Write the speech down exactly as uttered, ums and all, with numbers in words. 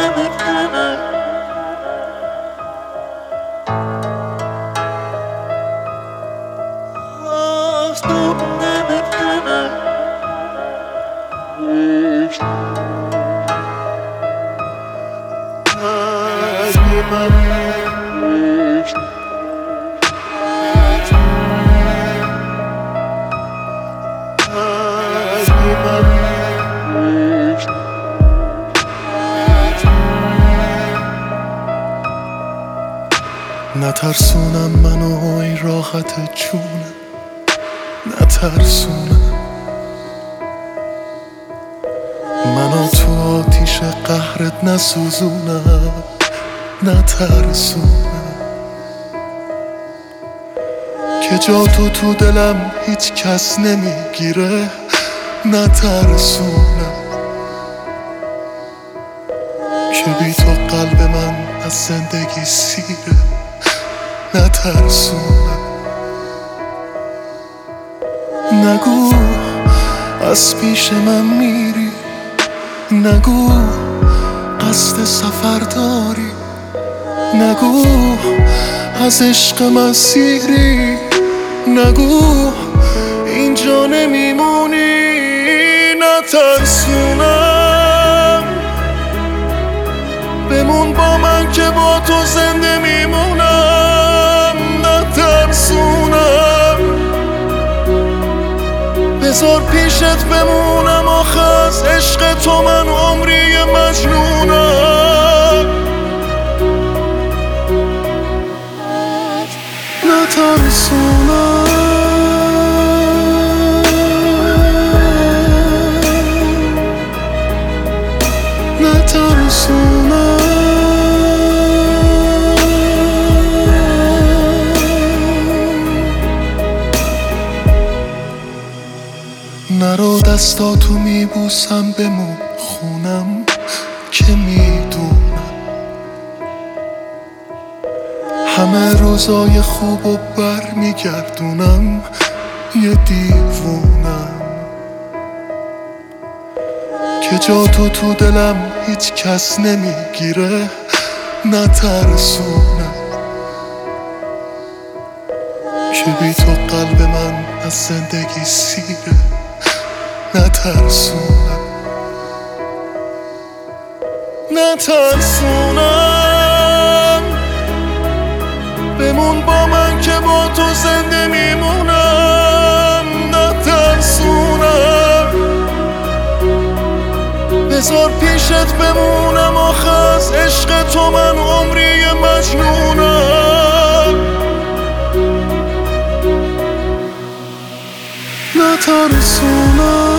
نترسونم منو ای راحت جونم، نترسونم منو تو آتیش قهرت نسوزونم، نترسونم که جا تو تو دلم هیچ کس نمیگیره، نترسونم که بی تو قلب من از زندگی سیره، نترسونم. نگو از پیش من میری، نگو قصد سفر داری، نگو از عشق مسیری، نگو اینجا نمیمونی، نترسونم بمون با من که با تو زنده میمونم، نترسونم بذار پیشت بمونم، آخه از عشق تو من عمری مجنونم، نترسونم نترسونم نرو دستاتو میبوسم بمون خونم که میدونم همه روزای خوب و بر میگردونم، یه دیوونم که جا تو تو دلم هیچ کس نمیگیره، نترسونم که بی تو قلب من از زندگی سیره، نترسونم نترسونم بمون با من که با تو زنده میمونم، نترسونم بذار پیشت بمونم، آخه از عشق تو من عمری مجنونم، نترسونم